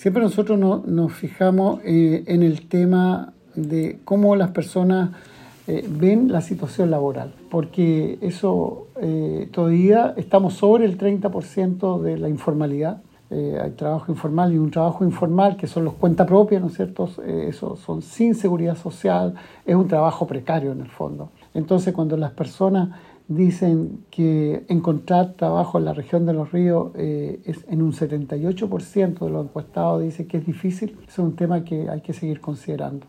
Siempre nosotros nos fijamos en el tema de cómo las personas ven la situación laboral, porque eso todavía estamos sobre el 30% de la informalidad. Hay trabajo informal y un trabajo informal que son los cuenta propia, ¿no es cierto? Eso son sin seguridad social, es un trabajo precario en el fondo. Entonces, cuando las personas dicen que encontrar trabajo en la región de Los Ríos es en un 78% de los encuestados dice que es difícil, es un tema que hay que seguir considerando.